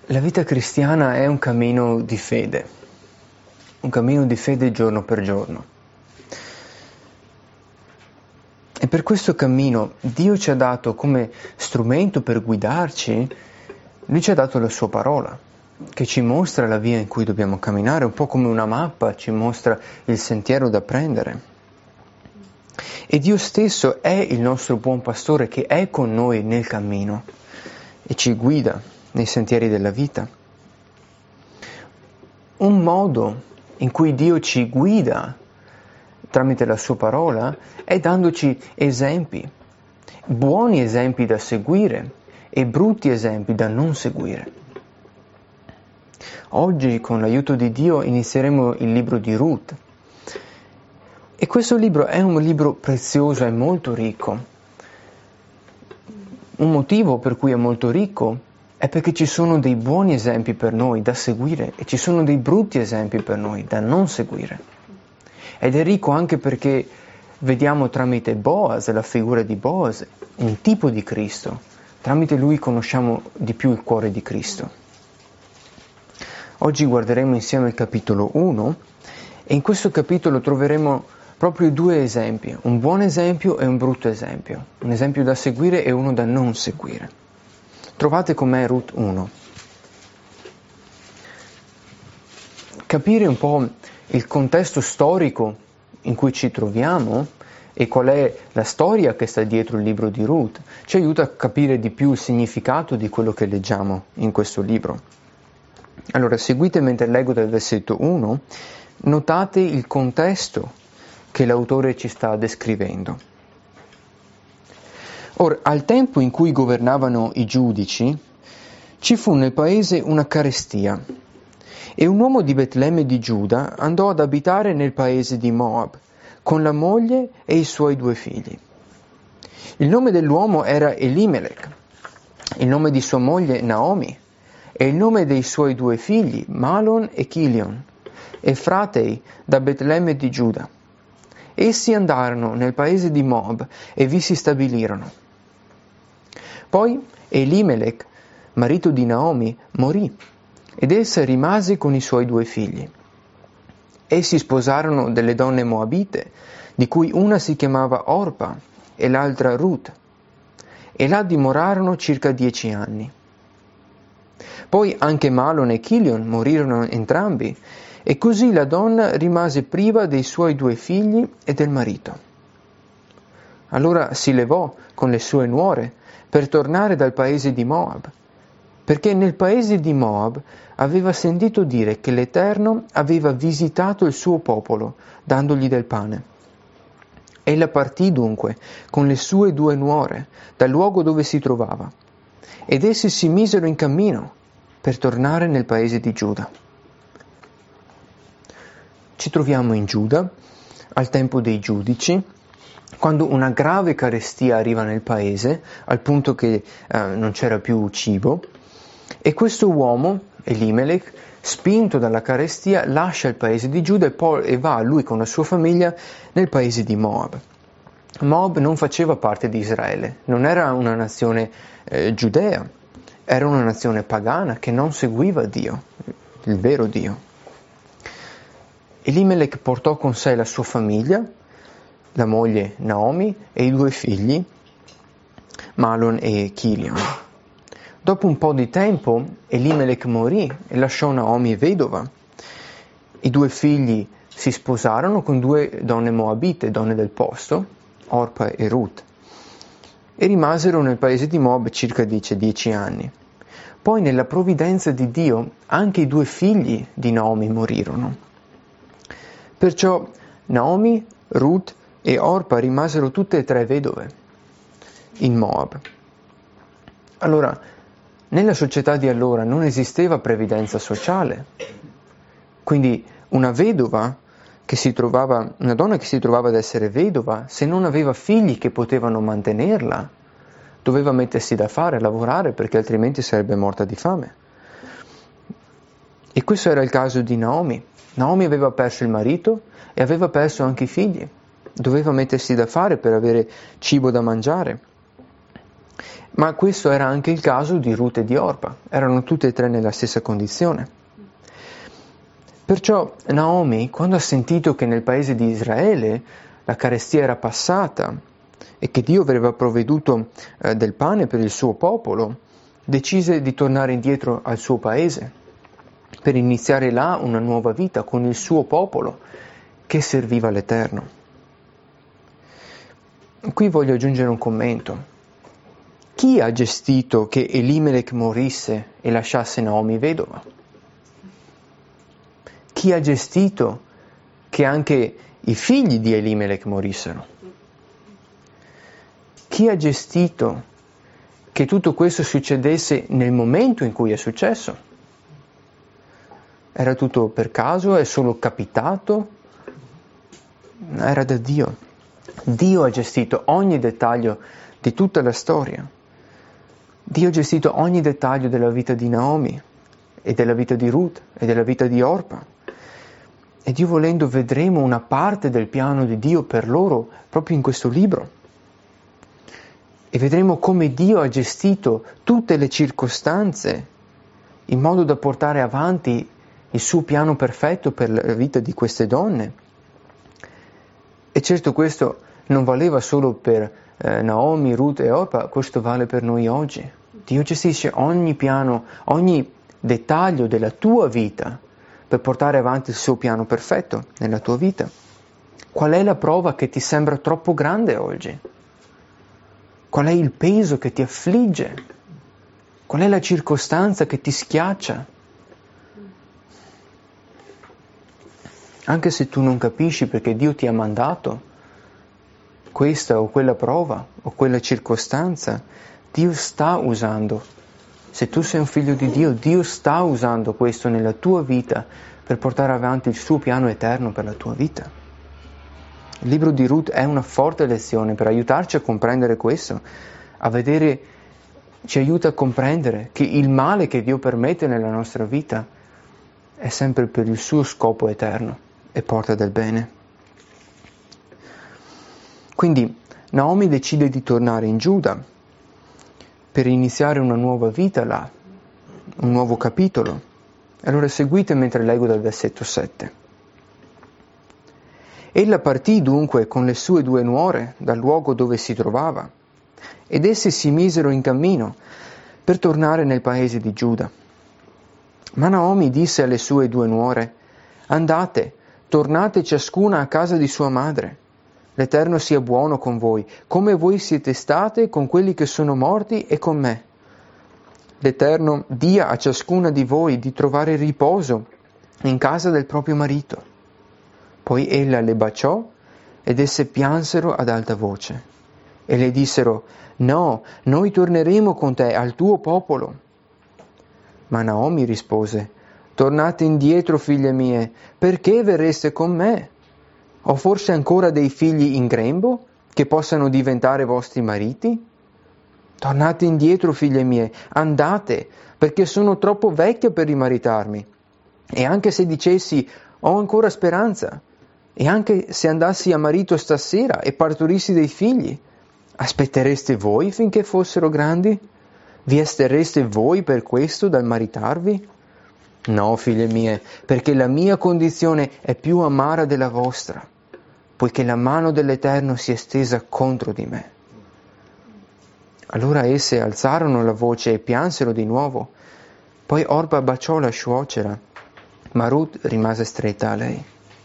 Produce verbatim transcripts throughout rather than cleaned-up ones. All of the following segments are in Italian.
La vita cristiana è un cammino di fede, un cammino di fede giorno per giorno. E per questo cammino Dio ci ha dato come strumento per guidarci, Lui ci ha dato la sua parola, che ci mostra la via in cui dobbiamo camminare, un po' come una mappa ci mostra il sentiero da prendere. E Dio stesso è il nostro buon pastore che è con noi nel cammino e ci guida nei sentieri della vita. Un modo in cui Dio ci guida tramite la sua parola è dandoci esempi, buoni esempi da seguire e brutti esempi da non seguire. Oggi, con l'aiuto di Dio, inizieremo il libro di Ruth. E questo libro è un libro prezioso e molto ricco. Un motivo per cui è molto ricco è perché ci sono dei buoni esempi per noi da seguire e ci sono dei brutti esempi per noi da non seguire. Ed è ricco anche perché vediamo tramite Boaz, la figura di Boaz, un tipo di Cristo. Tramite lui conosciamo di più il cuore di Cristo. Oggi guarderemo insieme il capitolo uno e in questo capitolo troveremo proprio due esempi, un buon esempio e un brutto esempio, un esempio da seguire e uno da non seguire. Trovate com'è Ruth uno. Capire un po' il contesto storico in cui ci troviamo e qual è la storia che sta dietro il libro di Ruth ci aiuta a capire di più il significato di quello che leggiamo in questo libro. Allora, seguite mentre leggo dal versetto uno, notate il contesto che l'autore ci sta descrivendo. Ora, al tempo in cui governavano i giudici, ci fu nel paese una carestia, e un uomo di Betlemme di Giuda andò ad abitare nel paese di Moab, con la moglie e i suoi due figli. Il nome dell'uomo era Elimelech, il nome di sua moglie Naomi, e il nome dei suoi due figli Malon e Chilion, e fratei da Betlemme di Giuda. Essi andarono nel paese di Moab e vi si stabilirono. Poi Elimelech, marito di Naomi, morì ed essa rimase con i suoi due figli. Essi sposarono delle donne moabite, di cui una si chiamava Orpa e l'altra Ruth, e là dimorarono circa dieci anni. Poi anche Malon e Chilion morirono entrambi, e così la donna rimase priva dei suoi due figli e del marito. Allora si levò con le sue nuore per tornare dal paese di Moab, perché nel paese di Moab aveva sentito dire che l'Eterno aveva visitato il suo popolo, dandogli del pane. Ella partì dunque con le sue due nuore dal luogo dove si trovava, ed essi si misero in cammino per tornare nel paese di Giuda. Ci troviamo in Giuda, al tempo dei giudici, quando una grave carestia arriva nel paese, al punto che eh, non c'era più cibo, e questo uomo, Elimelech, spinto dalla carestia, lascia il paese di Giuda e, poi, e va lui con la sua famiglia nel paese di Moab. Moab non faceva parte di Israele, non era una nazione eh, giudea, era una nazione pagana che non seguiva Dio, il vero Dio. Elimelech portò con sé la sua famiglia, la moglie Naomi e i due figli, Malon e Chilion. Dopo un po' di tempo Elimelech morì e lasciò Naomi vedova. I due figli si sposarono con due donne moabite, donne del posto, Orpa e Ruth, e rimasero nel paese di Moab circa dieci, dieci anni. Poi nella provvidenza di Dio anche i due figli di Naomi morirono. Perciò Naomi, Ruth e Orpa rimasero tutte e tre vedove in Moab. Allora, nella società di allora non esisteva previdenza sociale, quindi una vedova che si trovava, una donna che si trovava ad essere vedova, se non aveva figli che potevano mantenerla, doveva mettersi da fare, lavorare, perché altrimenti sarebbe morta di fame. E questo era il caso di Naomi. Naomi aveva perso il marito e aveva perso anche i figli. Doveva mettersi da fare per avere cibo da mangiare. Ma questo era anche il caso di Ruth e di Orpa, erano tutte e tre nella stessa condizione. Perciò Naomi, quando ha sentito che nel paese di Israele la carestia era passata e che Dio aveva provveduto eh, del pane per il suo popolo, decise di tornare indietro al suo paese per iniziare là una nuova vita con il suo popolo che serviva l'Eterno. Qui voglio aggiungere un commento. Chi ha gestito che Elimelech morisse e lasciasse Naomi vedova? Chi ha gestito che anche i figli di Elimelech morissero? Chi ha gestito che tutto questo succedesse nel momento in cui è successo? Era tutto per caso? È solo capitato? Era da Dio. Dio ha gestito ogni dettaglio di tutta la storia. Dio ha gestito ogni dettaglio della vita di Naomi e della vita di Ruth e della vita di Orpa. E Dio volendo vedremo una parte del piano di Dio per loro proprio in questo libro. E vedremo come Dio ha gestito tutte le circostanze in modo da portare avanti il suo piano perfetto per la vita di queste donne. E certo questo non valeva solo per eh, Naomi, Ruth e Orpa, questo vale per noi oggi. Dio gestisce ogni piano, ogni dettaglio della tua vita per portare avanti il suo piano perfetto nella tua vita. Qual è la prova che ti sembra troppo grande oggi? Qual è il peso che ti affligge? Qual è la circostanza che ti schiaccia? Anche se tu non capisci perché Dio ti ha mandato questa o quella prova o quella circostanza, Dio sta usando. Se tu sei un figlio di Dio, Dio sta usando questo nella tua vita per portare avanti il suo piano eterno per la tua vita. Il libro di Ruth è una forte lezione per aiutarci a comprendere questo, a vedere, ci aiuta a comprendere che il male che Dio permette nella nostra vita è sempre per il suo scopo eterno e porta del bene. Quindi Naomi decide di tornare in Giuda per iniziare una nuova vita là, un nuovo capitolo. Allora seguite mentre leggo dal versetto sette. Ella partì dunque con le sue due nuore dal luogo dove si trovava, ed essi si misero in cammino per tornare nel paese di Giuda. Ma Naomi disse alle sue due nuore: andate, tornate ciascuna a casa di sua madre. L'Eterno sia buono con voi, come voi siete state con quelli che sono morti e con me. L'Eterno dia a ciascuna di voi di trovare riposo in casa del proprio marito. Poi ella le baciò ed esse piansero ad alta voce e le dissero: no, noi torneremo con te al tuo popolo. Ma Naomi rispose: tornate indietro, figlie mie, perché verreste con me? Ho forse ancora dei figli in grembo che possano diventare vostri mariti? Tornate indietro, figlie mie, andate, perché sono troppo vecchia per rimaritarmi. E anche se dicessi ho ancora speranza, e anche se andassi a marito stasera e partorissi dei figli, aspettereste voi finché fossero grandi? Vi asterreste voi per questo dal maritarvi? No, figlie mie, perché la mia condizione è più amara della vostra, poiché la mano dell'Eterno si è stesa contro di me. Allora esse alzarono la voce e piansero di nuovo. Poi Orpa baciò la suocera, ma Ruth rimase stretta a lei.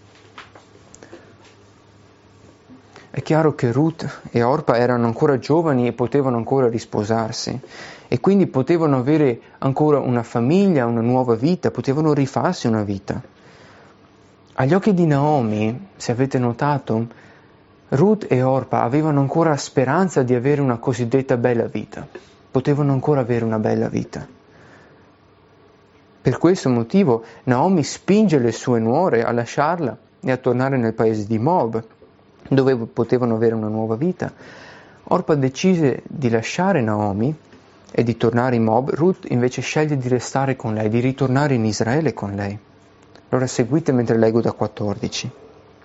È chiaro che Ruth e Orpa erano ancora giovani e potevano ancora risposarsi e quindi potevano avere ancora una famiglia, una nuova vita, potevano rifarsi una vita. Agli occhi di Naomi, se avete notato, Ruth e Orpa avevano ancora speranza di avere una cosiddetta bella vita, potevano ancora avere una bella vita. Per questo motivo Naomi spinge le sue nuore a lasciarla e a tornare nel paese di Moab, dove potevano avere una nuova vita. Orpa decise di lasciare Naomi e di tornare in Moab. Ruth invece sceglie di restare con lei, di ritornare in Israele con lei. Allora seguite mentre leggo da quattordici.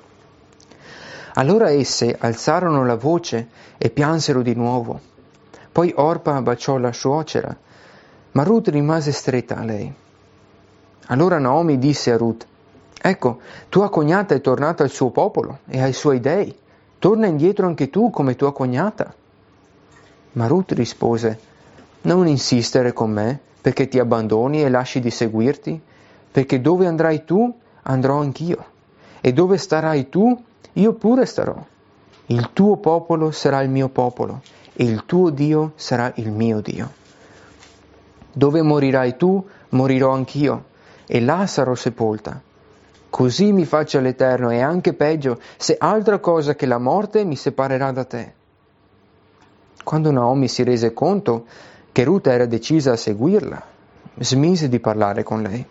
Allora esse alzarono la voce e piansero di nuovo. Poi Orpa baciò la suocera, ma Ruth rimase stretta a lei. Allora Naomi disse a Ruth: ecco, tua cognata è tornata al suo popolo e ai suoi dei. Torna indietro anche tu come tua cognata. Ma Ruth rispose: non insistere con me, perché ti abbandoni e lasci di seguirti, perché dove andrai tu, andrò anch'io, e dove starai tu, io pure starò. Il tuo popolo sarà il mio popolo, e il tuo Dio sarà il mio Dio. Dove morirai tu, morirò anch'io, e là sarò sepolta. Così mi faccia l'Eterno, e anche peggio, se altra cosa che la morte mi separerà da te. Quando Naomi si rese conto che Ruth era decisa a seguirla, smise di parlare con lei.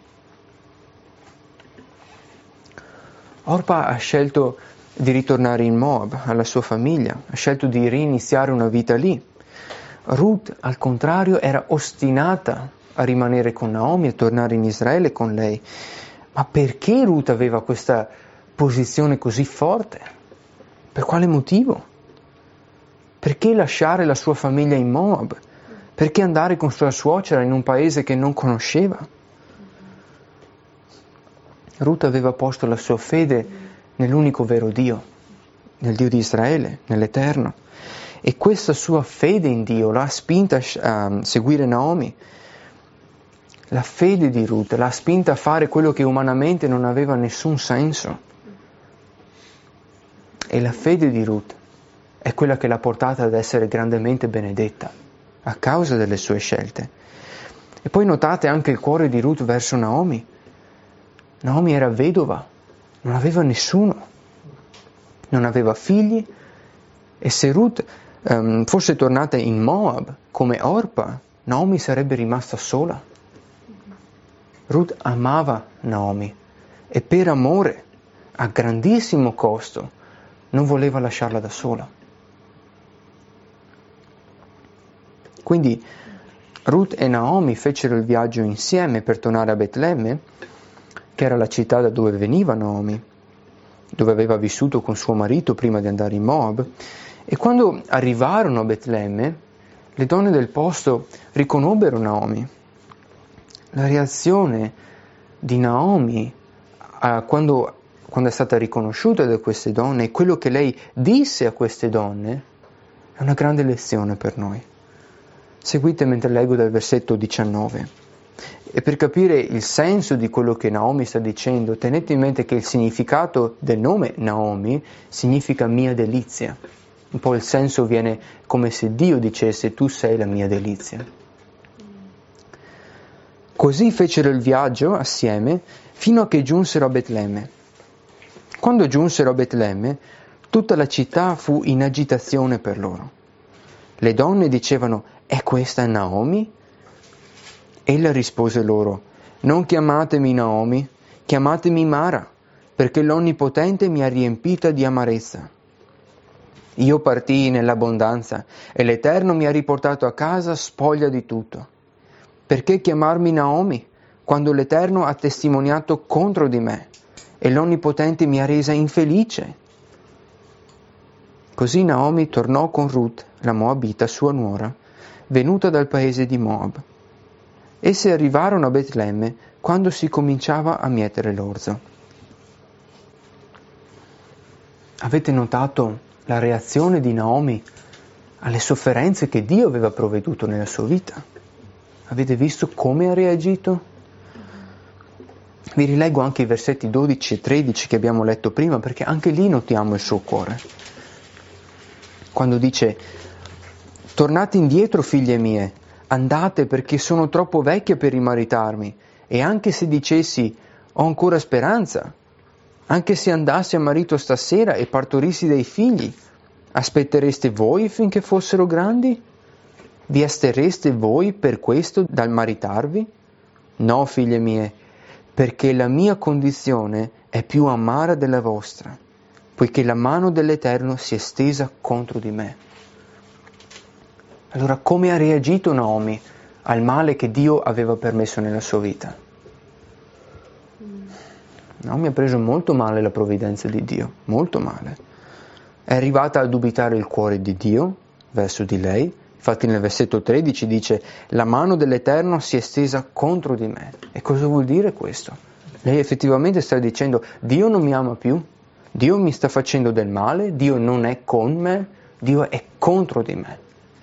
Orpa ha scelto di ritornare in Moab, alla sua famiglia, ha scelto di riniziare una vita lì. Ruth, al contrario, era ostinata a rimanere con Naomi, a tornare in Israele con lei. Ma perché Ruth aveva questa posizione così forte? Per quale motivo? Perché lasciare la sua famiglia in Moab? Perché andare con sua suocera in un paese che non conosceva? Ruth aveva posto la sua fede nell'unico vero Dio, nel Dio di Israele, nell'Eterno. E questa sua fede in Dio l'ha spinta a seguire Naomi. La fede di Ruth l'ha spinta a fare quello che umanamente non aveva nessun senso. E la fede di Ruth è quella che l'ha portata ad essere grandemente benedetta, a causa delle sue scelte. E poi notate anche il cuore di Ruth verso Naomi. Naomi era vedova, non aveva nessuno, non aveva figli, e se Ruth um, fosse tornata in Moab come Orpa, Naomi sarebbe rimasta sola. Ruth amava Naomi e per amore, a grandissimo costo, non voleva lasciarla da sola. Quindi Ruth e Naomi fecero il viaggio insieme per tornare a Betlemme, che era la città da dove veniva Naomi, dove aveva vissuto con suo marito prima di andare in Moab. E quando arrivarono a Betlemme, le donne del posto riconobbero Naomi. La reazione di Naomi uh, quando, quando è stata riconosciuta da queste donne e quello che lei disse a queste donne è una grande lezione per noi. Seguite mentre leggo dal versetto diciannove. E per capire il senso di quello che Naomi sta dicendo, tenete in mente che il significato del nome Naomi significa mia delizia. Un po' il senso viene come se Dio dicesse: tu sei la mia delizia. Così fecero il viaggio assieme fino a che giunsero a Betlemme. Quando giunsero a Betlemme, tutta la città fu in agitazione per loro. Le donne dicevano: è questa Naomi? Ella rispose loro: non chiamatemi Naomi, chiamatemi Mara, perché l'Onnipotente mi ha riempita di amarezza. Io partii nell'abbondanza e l'Eterno mi ha riportato a casa spoglia di tutto. Perché chiamarmi Naomi, quando l'Eterno ha testimoniato contro di me e l'Onnipotente mi ha resa infelice? Così Naomi tornò con Ruth, la Moabita, sua nuora, venuta dal paese di Moab. Esse arrivarono a Betlemme quando si cominciava a mietere l'orzo. Avete notato la reazione di Naomi alle sofferenze che Dio aveva provveduto nella sua vita? Avete visto come ha reagito? Vi rileggo anche i versetti dodici e tredici che abbiamo letto prima, perché anche lì notiamo il suo cuore. Quando dice: tornate indietro, figlie mie, andate perché sono troppo vecchia per rimaritarmi, e anche se dicessi ho ancora speranza, anche se andassi a marito stasera e partorissi dei figli, aspettereste voi finché fossero grandi? Vi asterreste voi per questo dal maritarvi? No, figlie mie, perché la mia condizione è più amara della vostra, poiché la mano dell'Eterno si è stesa contro di me. Allora, come ha reagito Naomi al male che Dio aveva permesso nella sua vita? Naomi ha preso molto male la provvidenza di Dio, molto male. È arrivata a dubitare il cuore di Dio verso di lei Infatti nel versetto tredici dice: la mano dell'Eterno si è stesa contro di me. E cosa vuol dire questo? Lei effettivamente sta dicendo: Dio non mi ama più, Dio mi sta facendo del male, Dio non è con me, Dio è contro di me.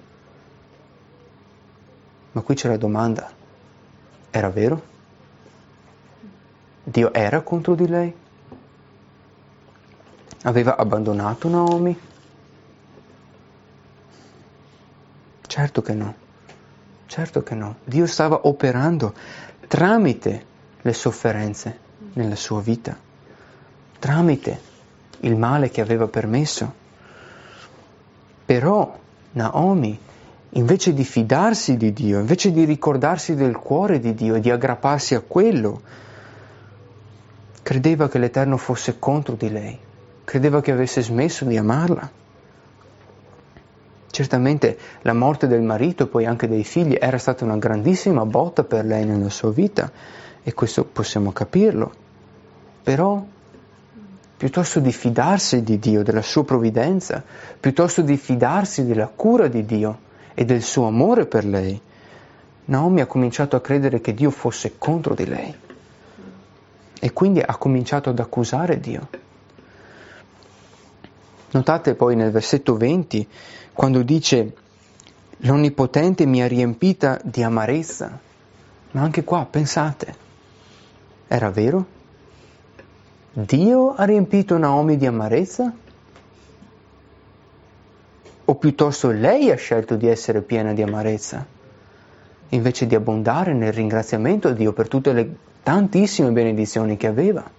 Ma qui c'è la domanda: era vero? Dio era contro di lei? Aveva abbandonato Naomi? Certo che no, certo che no. Dio stava operando tramite le sofferenze nella sua vita, tramite il male che aveva permesso. Però Naomi, invece di fidarsi di Dio, invece di ricordarsi del cuore di Dio e di aggrapparsi a quello, credeva che l'Eterno fosse contro di lei, credeva che avesse smesso di amarla. Certamente la morte del marito e poi anche dei figli era stata una grandissima botta per lei nella sua vita, e questo possiamo capirlo. Però, piuttosto di fidarsi di Dio, della sua provvidenza, piuttosto di fidarsi della cura di Dio e del suo amore per lei, Naomi ha cominciato a credere che Dio fosse contro di lei. E quindi ha cominciato ad accusare Dio. Notate poi nel versetto venti, quando dice: l'Onnipotente mi ha riempita di amarezza. Ma anche qua, pensate, era vero? Dio ha riempito Naomi di amarezza? O piuttosto lei ha scelto di essere piena di amarezza, invece di abbondare nel ringraziamento a Dio per tutte le tantissime benedizioni che aveva?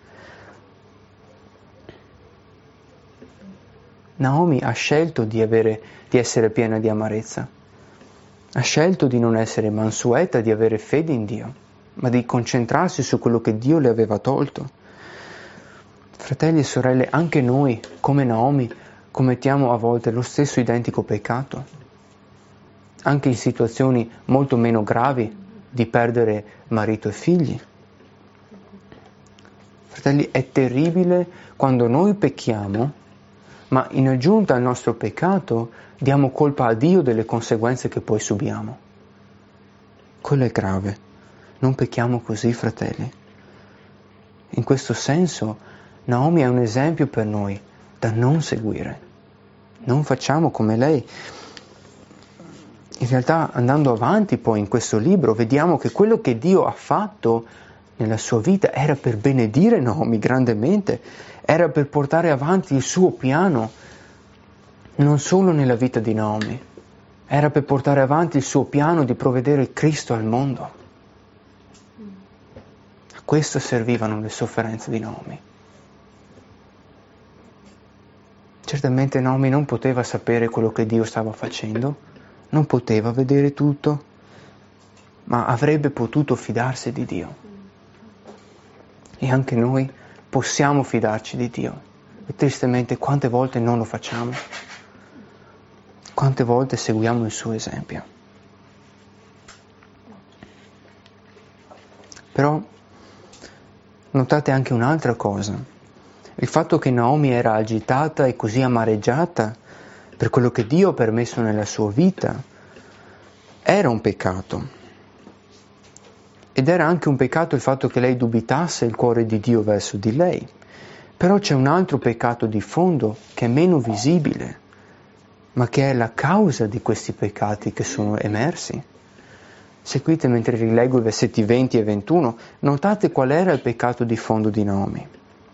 Naomi ha scelto di, avere, di essere piena di amarezza, ha scelto di non essere mansueta, di avere fede in Dio, ma di concentrarsi su quello che Dio le aveva tolto. Fratelli e sorelle, anche noi, come Naomi, commettiamo a volte lo stesso identico peccato, anche in situazioni molto meno gravi di perdere marito e figli. Fratelli, è terribile quando noi pecchiamo, ma in aggiunta al nostro peccato diamo colpa a Dio delle conseguenze che poi subiamo. Quello è grave. Non pecchiamo così, fratelli. In questo senso, Naomi è un esempio per noi da non seguire. Non facciamo come lei. In realtà, andando avanti poi in questo libro, vediamo che quello che Dio ha fatto nella sua vita era per benedire Naomi grandemente, era per portare avanti il suo piano, non solo nella vita di Naomi, era per portare avanti il suo piano di provvedere Cristo al mondo. A questo servivano le sofferenze di Naomi. Certamente Naomi non poteva sapere quello che Dio stava facendo, non poteva vedere tutto, ma avrebbe potuto fidarsi di Dio. E anche noi possiamo fidarci di Dio. E tristemente quante volte non lo facciamo? Quante volte seguiamo il suo esempio? Però notate anche un'altra cosa. Il fatto che Naomi era agitata e così amareggiata per quello che Dio ha permesso nella sua vita era un peccato. Ed era anche un peccato il fatto che lei dubitasse il cuore di Dio verso di lei. Però c'è un altro peccato di fondo che è meno visibile, ma che è la causa di questi peccati che sono emersi. Seguite mentre rileggo i versetti venti e ventuno, notate qual era il peccato di fondo di Naomi.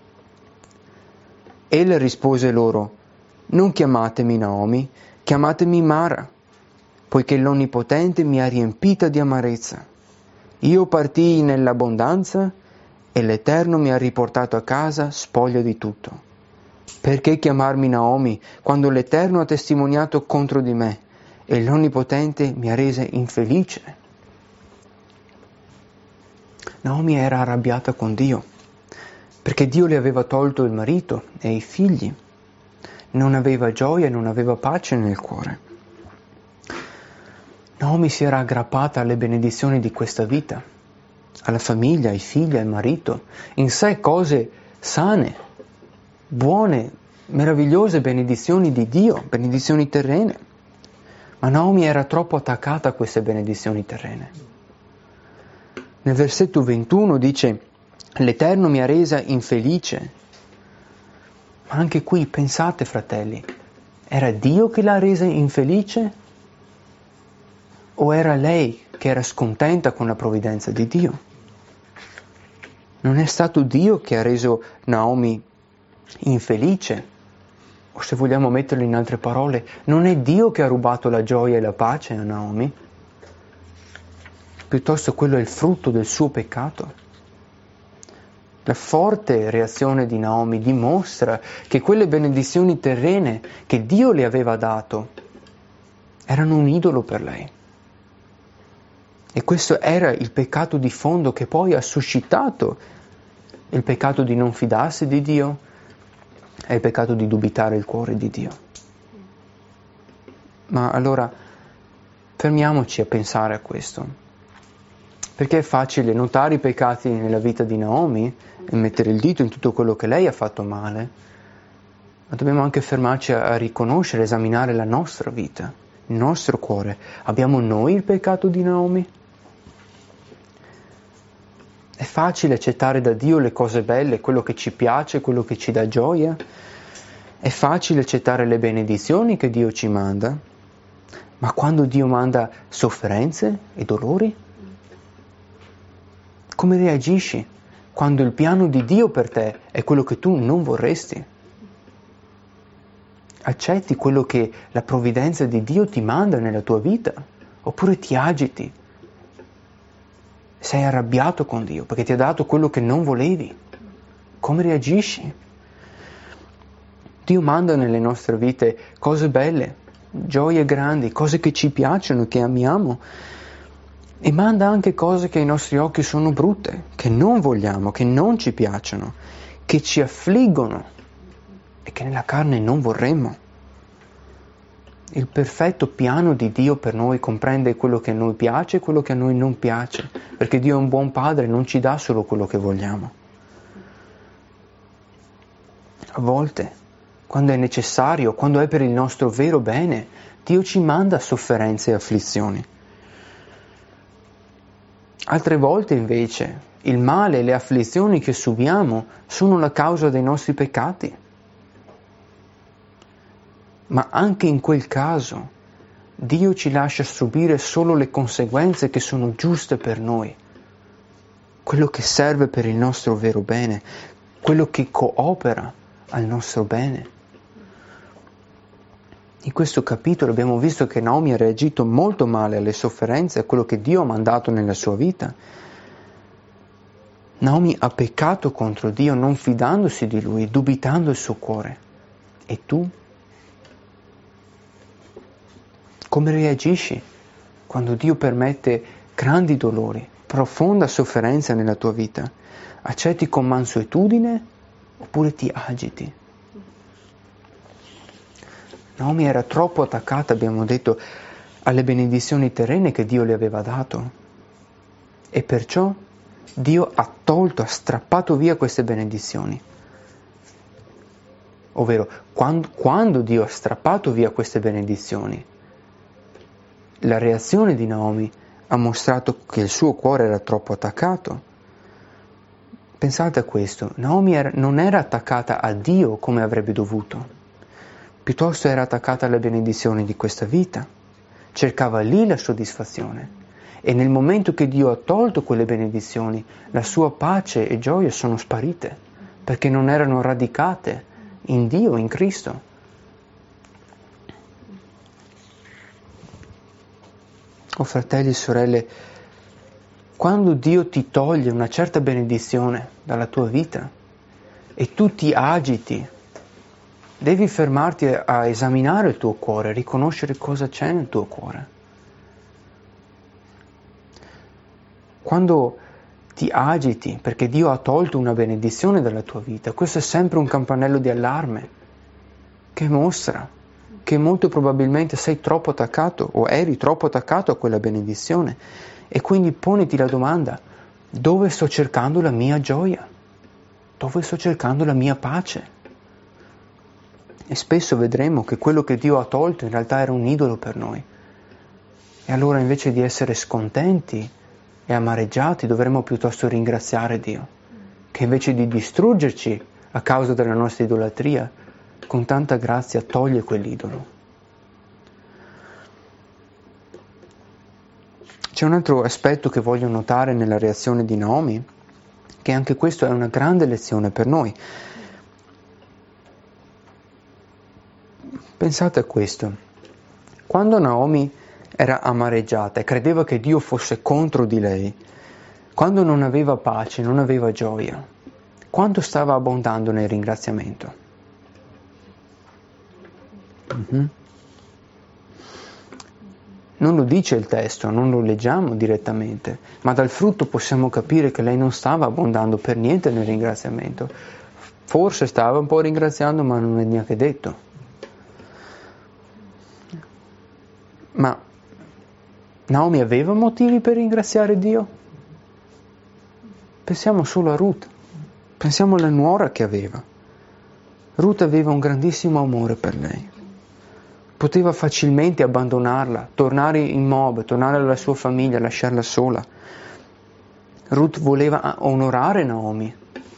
Ella rispose loro: non chiamatemi Naomi, chiamatemi Mara, poiché l'Onnipotente mi ha riempita di amarezza. Io partii nell'abbondanza e l'Eterno mi ha riportato a casa spoglia di tutto. Perché chiamarmi Naomi quando l'Eterno ha testimoniato contro di me e l'Onnipotente mi ha resa infelice? Naomi era arrabbiata con Dio perché Dio le aveva tolto il marito e i figli. Non aveva gioia e non aveva pace nel cuore. Naomi si era aggrappata alle benedizioni di questa vita, alla famiglia, ai figli, al marito, in sé cose sane, buone, meravigliose benedizioni di Dio, benedizioni terrene. Ma Naomi era troppo attaccata a queste benedizioni terrene. Nel versetto ventuno dice: l'Eterno mi ha resa infelice. Ma anche qui pensate, fratelli, era Dio che l'ha resa infelice? O era lei che era scontenta con la provvidenza di Dio? Non è stato Dio che ha reso Naomi infelice? O se vogliamo metterlo in altre parole, non è Dio che ha rubato la gioia e la pace a Naomi? Piuttosto quello è il frutto del suo peccato. La forte reazione di Naomi dimostra che quelle benedizioni terrene che Dio le aveva dato erano un idolo per lei. E questo era il peccato di fondo che poi ha suscitato il peccato di non fidarsi di Dio e il peccato di dubitare il cuore di Dio. Ma allora fermiamoci a pensare a questo, perché è facile notare i peccati nella vita di Naomi e mettere il dito in tutto quello che lei ha fatto male, ma dobbiamo anche fermarci a, a riconoscere, esaminare la nostra vita, il nostro cuore. Abbiamo noi il peccato di Naomi? È facile accettare da Dio le cose belle, quello che ci piace, quello che ci dà gioia? È facile accettare le benedizioni che Dio ci manda? Ma quando Dio manda sofferenze e dolori? Come reagisci quando il piano di Dio per te è quello che tu non vorresti? Accetti quello che la provvidenza di Dio ti manda nella tua vita? Oppure ti agiti? Sei arrabbiato con Dio perché ti ha dato quello che non volevi? Come reagisci? Dio manda nelle nostre vite cose belle, gioie grandi, cose che ci piacciono, che amiamo, e manda anche cose che ai nostri occhi sono brutte, che non vogliamo, che non ci piacciono, che ci affliggono e che nella carne non vorremmo. Il perfetto piano di Dio per noi comprende quello che a noi piace e quello che a noi non piace, perché Dio è un buon padre, non ci dà solo quello che vogliamo. A volte, quando è necessario, quando è per il nostro vero bene, Dio ci manda sofferenze e afflizioni. Altre volte invece il male e le afflizioni che subiamo sono la causa dei nostri peccati. Ma anche in quel caso Dio ci lascia subire solo le conseguenze che sono giuste per noi, quello che serve per il nostro vero bene, quello che coopera al nostro bene. In questo capitolo abbiamo visto che Naomi ha reagito molto male alle sofferenze, a quello che Dio ha mandato nella sua vita. Naomi ha peccato contro Dio non fidandosi di Lui, dubitando il suo cuore. E tu? Come reagisci quando Dio permette grandi dolori, profonda sofferenza nella tua vita? Accetti con mansuetudine oppure ti agiti? Naomi era troppo attaccata, abbiamo detto, alle benedizioni terrene che Dio le aveva dato. E perciò Dio ha tolto, ha strappato via queste benedizioni. Ovvero, quando, quando Dio ha strappato via queste benedizioni, la reazione di Naomi ha mostrato che il suo cuore era troppo attaccato. Pensate a questo, Naomi era, non era attaccata a Dio come avrebbe dovuto, piuttosto era attaccata alle benedizioni di questa vita, cercava lì la soddisfazione e nel momento che Dio ha tolto quelle benedizioni, la sua pace e gioia sono sparite, perché non erano radicate in Dio, in Cristo. Oh fratelli e sorelle, quando Dio ti toglie una certa benedizione dalla tua vita e tu ti agiti, devi fermarti a esaminare il tuo cuore, riconoscere cosa c'è nel tuo cuore. Quando ti agiti perché Dio ha tolto una benedizione dalla tua vita, questo è sempre un campanello di allarme che mostra che molto probabilmente sei troppo attaccato o eri troppo attaccato a quella benedizione e quindi poniti la domanda: dove sto cercando la mia gioia? Dove sto cercando la mia pace? E spesso vedremo che quello che Dio ha tolto in realtà era un idolo per noi E allora invece di essere scontenti e amareggiati dovremmo piuttosto ringraziare Dio, che invece di distruggerci a causa della nostra idolatria, con tanta grazia toglie quell'idolo. C'è un altro aspetto che voglio notare nella reazione di Naomi, che anche questo è una grande lezione per noi. Pensate a questo. Quando Naomi era amareggiata e credeva che Dio fosse contro di lei, quando non aveva pace, non aveva gioia, quanto stava abbondando nel ringraziamento? Mm-hmm. Non lo dice il testo, non lo leggiamo direttamente, ma dal frutto possiamo capire che lei non stava abbondando per niente nel ringraziamento. Forse stava un po' ringraziando, ma non è neanche detto. Ma Naomi aveva motivi per ringraziare Dio? Pensiamo solo a Ruth, pensiamo alla nuora che aveva. Ruth aveva un grandissimo amore per lei. Poteva facilmente abbandonarla, tornare in Moab, tornare alla sua famiglia, lasciarla sola. Ruth voleva onorare Naomi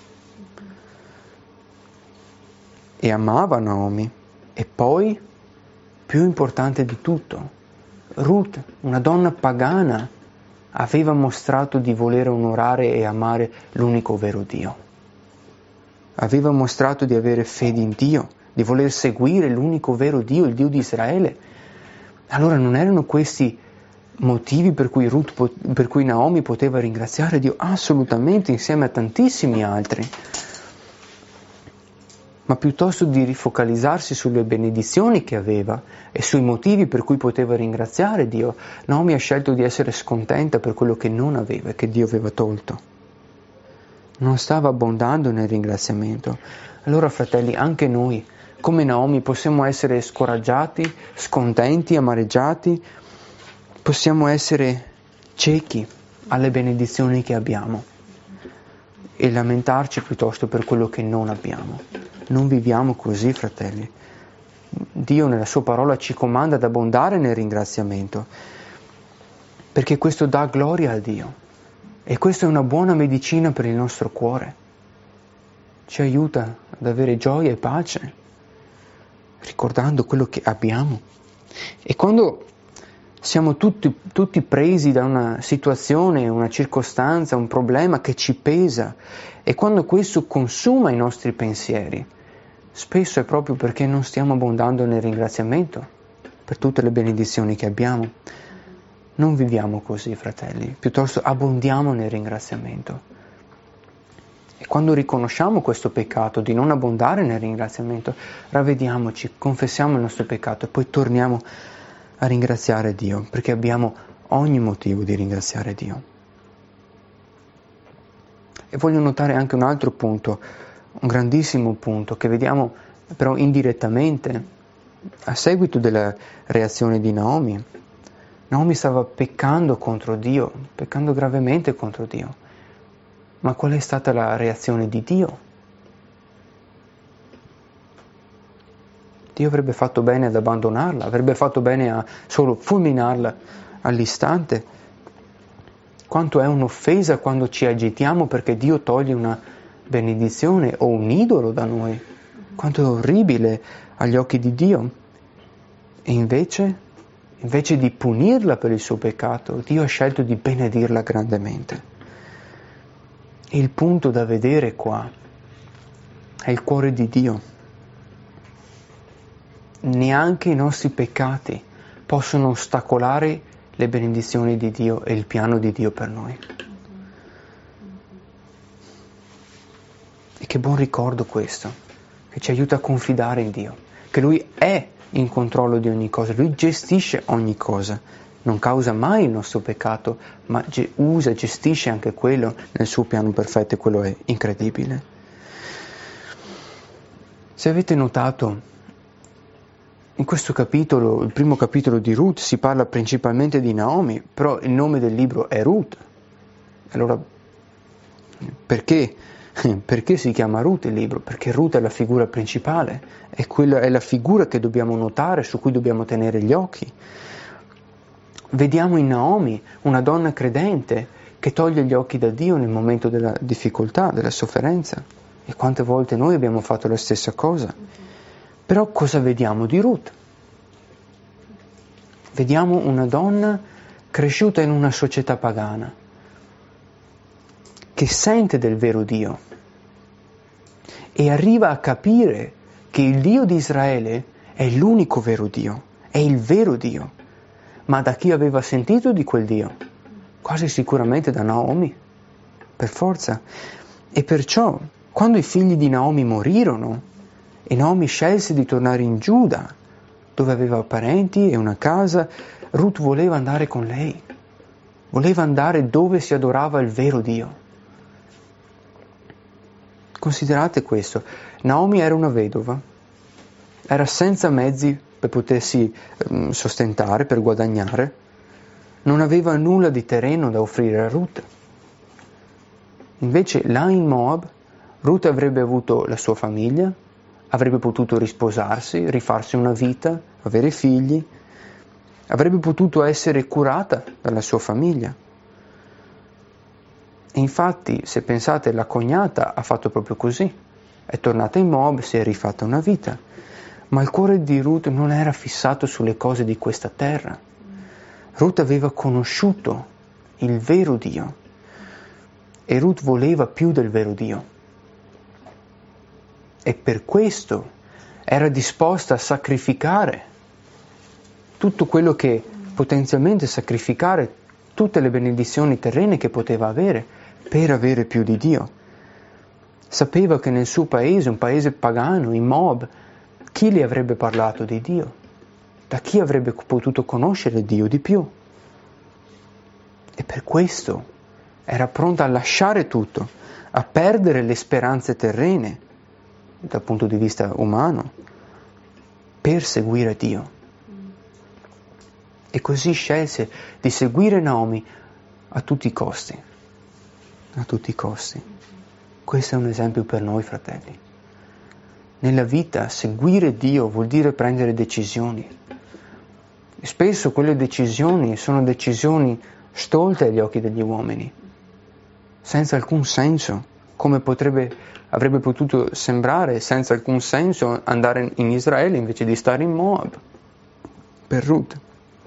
e amava Naomi. E poi, più importante di tutto, Ruth, una donna pagana, aveva mostrato di voler onorare e amare l'unico vero Dio. Aveva mostrato di avere fede in Dio, di voler seguire l'unico vero Dio, il Dio di Israele. Allora non erano questi motivi per cui, Ruth, per cui Naomi poteva ringraziare Dio? Assolutamente, insieme a tantissimi altri. Ma piuttosto di rifocalizzarsi sulle benedizioni che aveva e sui motivi per cui poteva ringraziare Dio, Naomi ha scelto di essere scontenta per quello che non aveva e che Dio aveva tolto. Non stava abbondando nel ringraziamento. Allora, fratelli, anche noi, come Naomi, possiamo essere scoraggiati, scontenti, amareggiati, possiamo essere ciechi alle benedizioni che abbiamo e lamentarci piuttosto per quello che non abbiamo. Non viviamo così, fratelli. Dio nella sua parola ci comanda ad abbondare nel ringraziamento, perché questo dà gloria a Dio e questa è una buona medicina per il nostro cuore. Ci aiuta ad avere gioia e pace, ricordando quello che abbiamo. E quando siamo tutti, tutti presi da una situazione, una circostanza, un problema che ci pesa, e quando questo consuma i nostri pensieri, spesso è proprio perché non stiamo abbondando nel ringraziamento per tutte le benedizioni che abbiamo. Non viviamo così, fratelli, piuttosto abbondiamo nel ringraziamento. E quando riconosciamo questo peccato di non abbondare nel ringraziamento, ravvediamoci, confessiamo il nostro peccato e poi torniamo a ringraziare Dio, perché abbiamo ogni motivo di ringraziare Dio. E voglio notare anche un altro punto, un grandissimo punto, che vediamo però indirettamente a seguito della reazione di Naomi. Naomi stava peccando contro Dio, peccando gravemente contro Dio. Ma qual è stata la reazione di Dio? Dio avrebbe fatto bene ad abbandonarla, avrebbe fatto bene a solo fulminarla all'istante. Quanto è un'offesa quando ci agitiamo perché Dio toglie una benedizione o un idolo da noi. Quanto è orribile agli occhi di Dio. E invece, invece di punirla per il suo peccato, Dio ha scelto di benedirla grandemente. E il punto da vedere qua è il cuore di Dio. Neanche i nostri peccati possono ostacolare le benedizioni di Dio e il piano di Dio per noi. E che buon ricordo questo, che ci aiuta a confidare in Dio, che Lui è in controllo di ogni cosa, Lui gestisce ogni cosa, non causa mai il nostro peccato, ma ge- usa, gestisce anche quello nel suo piano perfetto, e quello è incredibile. Se avete notato, in questo capitolo, il primo capitolo di Ruth, si parla principalmente di Naomi, però il nome del libro è Ruth. Allora, perché? Perché si chiama Ruth il libro? Perché Ruth è la figura principale, è, quella, è la figura che dobbiamo notare, su cui dobbiamo tenere gli occhi. Vediamo in Naomi una donna credente che toglie gli occhi da Dio nel momento della difficoltà, della sofferenza. E quante volte noi abbiamo fatto la stessa cosa. Però cosa vediamo di Ruth? Vediamo una donna cresciuta in una società pagana, che sente del vero Dio e arriva a capire che il Dio di Israele è l'unico vero Dio, è il vero Dio. Ma da chi aveva sentito di quel Dio? Quasi sicuramente da Naomi, per forza. E perciò, quando i figli di Naomi morirono, e Naomi scelse di tornare in Giuda, dove aveva parenti e una casa, Ruth voleva andare con lei. Voleva andare dove si adorava il vero Dio. Considerate questo, Naomi era una vedova, era senza mezzi per potersi um, sostentare, per guadagnare, non aveva nulla di terreno da offrire a Ruth. Invece là in Moab, Ruth avrebbe avuto la sua famiglia, avrebbe potuto risposarsi, rifarsi una vita, avere figli, avrebbe potuto essere curata dalla sua famiglia. E infatti, se pensate, la cognata ha fatto proprio così. È tornata in Moab, si è rifatta una vita. Ma il cuore di Ruth non era fissato sulle cose di questa terra. Ruth aveva conosciuto il vero Dio. E Ruth voleva più del vero Dio. E per questo era disposta a sacrificare tutto quello che potenzialmente sacrificare, tutte le benedizioni terrene che poteva avere per avere più di Dio. Sapeva che nel suo paese, un paese pagano, in Moab, chi le avrebbe parlato di Dio? Da chi avrebbe potuto conoscere Dio di più? E per questo era pronta a lasciare tutto, a perdere le speranze terrene, dal punto di vista umano, per seguire Dio. E così scelse di seguire Naomi a tutti i costi. A tutti i costi. Questo è un esempio per noi, fratelli. Nella vita seguire Dio vuol dire prendere decisioni. E spesso quelle decisioni sono decisioni stolte agli occhi degli uomini, senza alcun senso, come potrebbe, avrebbe potuto sembrare senza alcun senso andare in Israele invece di stare in Moab, per Ruth.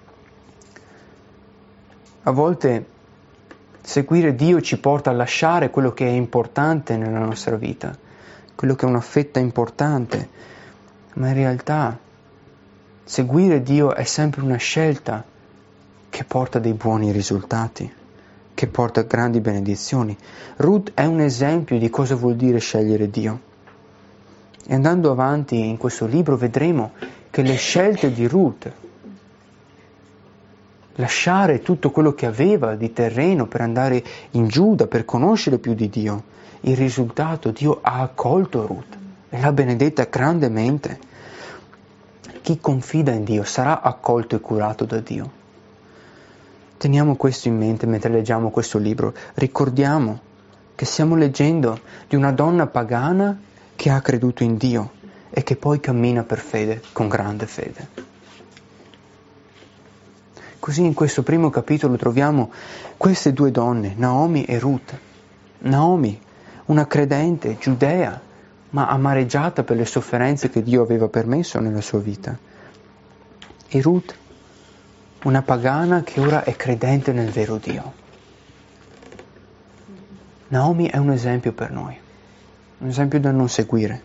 A volte seguire Dio ci porta a lasciare quello che è importante nella nostra vita, quello che è una fetta importante, ma in realtà seguire Dio è sempre una scelta che porta dei buoni risultati, che porta grandi benedizioni. Ruth è un esempio di cosa vuol dire scegliere Dio. E andando avanti in questo libro vedremo che le scelte di Ruth, lasciare tutto quello che aveva di terreno per andare in Giuda, per conoscere più di Dio, il risultato, Dio ha accolto Ruth e l'ha benedetta grandemente. Chi confida in Dio sarà accolto e curato da Dio. Teniamo questo in mente mentre leggiamo questo libro. Ricordiamo che stiamo leggendo di una donna pagana che ha creduto in Dio e che poi cammina per fede, con grande fede. Così in questo primo capitolo troviamo queste due donne, Naomi e Ruth. Naomi, una credente giudea, ma amareggiata per le sofferenze che Dio aveva permesso nella sua vita. E Ruth, una pagana che ora è credente nel vero Dio. Naomi è un esempio per noi, un esempio da non seguire.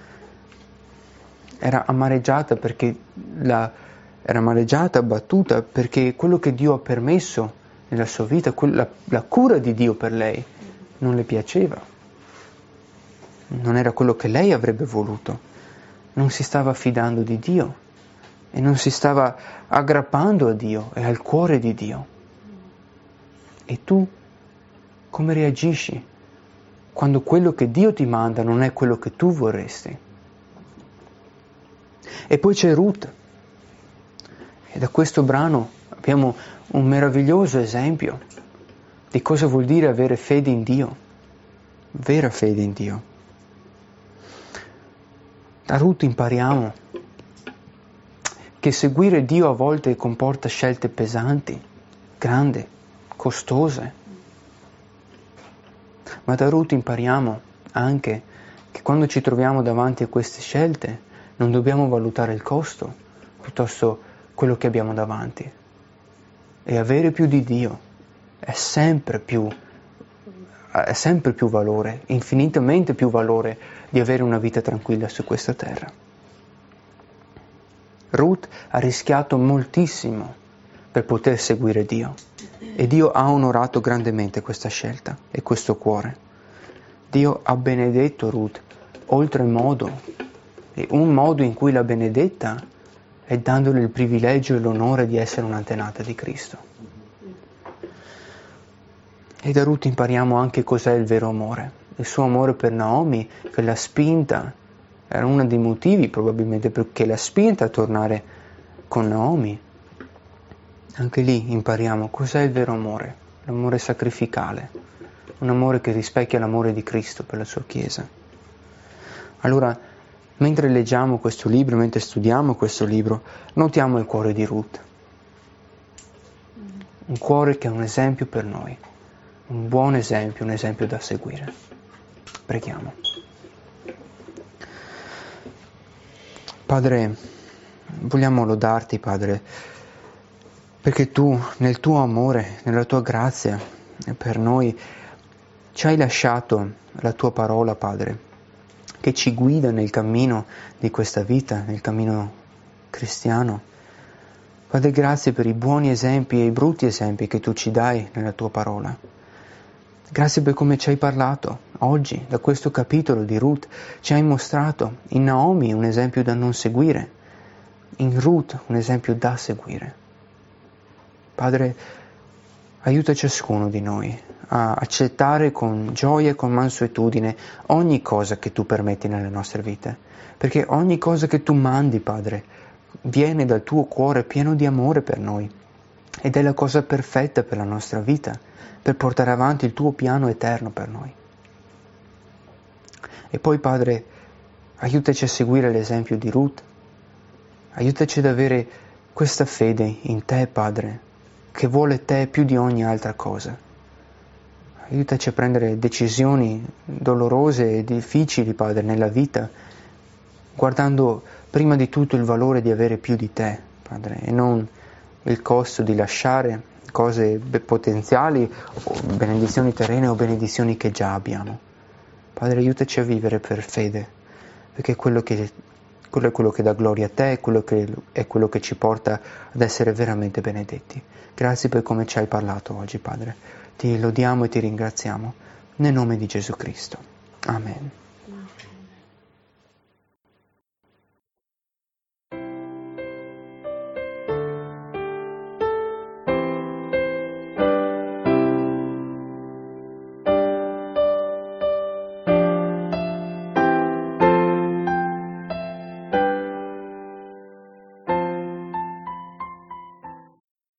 Era amareggiata perché la era amareggiata, abbattuta, perché quello che Dio ha permesso nella sua vita, la, la cura di Dio per lei, non le piaceva. Non era quello che lei avrebbe voluto. Non si stava fidando di Dio e non si stava aggrappando a Dio e al cuore di Dio. E tu come reagisci quando quello che Dio ti manda non è quello che tu vorresti? E poi c'è Ruth. E da questo brano abbiamo un meraviglioso esempio di cosa vuol dire avere fede in Dio, vera fede in Dio. Da Ruth impariamo che seguire Dio a volte comporta scelte pesanti, grandi, costose. Ma da Ruth impariamo anche che quando ci troviamo davanti a queste scelte non dobbiamo valutare il costo, piuttosto quello che abbiamo davanti. E avere più di Dio è sempre più, è sempre più valore, infinitamente più valore di avere una vita tranquilla su questa terra. Ruth ha rischiato moltissimo per poter seguire Dio e Dio ha onorato grandemente questa scelta e questo cuore. Dio ha benedetto Ruth oltremodo, e un modo in cui l'ha benedetta è dandole il privilegio e l'onore di essere un'antenata di Cristo. E da Ruth impariamo anche cos'è il vero amore. Il suo amore per Naomi, che l'ha spinta, era uno dei motivi probabilmente perché l'ha spinta a tornare con Naomi. Anche lì impariamo cos'è il vero amore, l'amore sacrificale, un amore che rispecchia l'amore di Cristo per la sua Chiesa. Allora, mentre leggiamo questo libro, mentre studiamo questo libro, notiamo il cuore di Ruth. Un cuore che è un esempio per noi, un buon esempio, un esempio da seguire. Preghiamo. Padre, vogliamo lodarti, Padre, perché tu, nel tuo amore, nella tua grazia per noi, ci hai lasciato la tua parola, Padre, che ci guida nel cammino di questa vita, nel cammino cristiano. Padre, grazie per i buoni esempi e i brutti esempi che tu ci dai nella tua parola. Grazie per come ci hai parlato oggi, da questo capitolo di Ruth. Ci hai mostrato in Naomi un esempio da non seguire, in Ruth un esempio da seguire. Padre, aiuta ciascuno di noi a accettare con gioia e con mansuetudine ogni cosa che tu permetti nelle nostre vite, perché ogni cosa che tu mandi, Padre, viene dal tuo cuore pieno di amore per noi ed è la cosa perfetta per la nostra vita, per portare avanti il tuo piano eterno per noi. E poi, Padre, aiutaci a seguire l'esempio di Ruth, aiutaci ad avere questa fede in te, Padre, che vuole te più di ogni altra cosa. Aiutaci a prendere decisioni dolorose e difficili, Padre, nella vita, guardando prima di tutto il valore di avere più di te, Padre, e non il costo di lasciare cose potenziali, o benedizioni terrene o benedizioni che già abbiamo. Padre, aiutaci a vivere per fede, perché quello che, quello è quello che dà gloria a te, quello che, è quello che ci porta ad essere veramente benedetti. Grazie per come ci hai parlato oggi, Padre. Ti lodiamo e ti ringraziamo, nel nome di Gesù Cristo. Amen.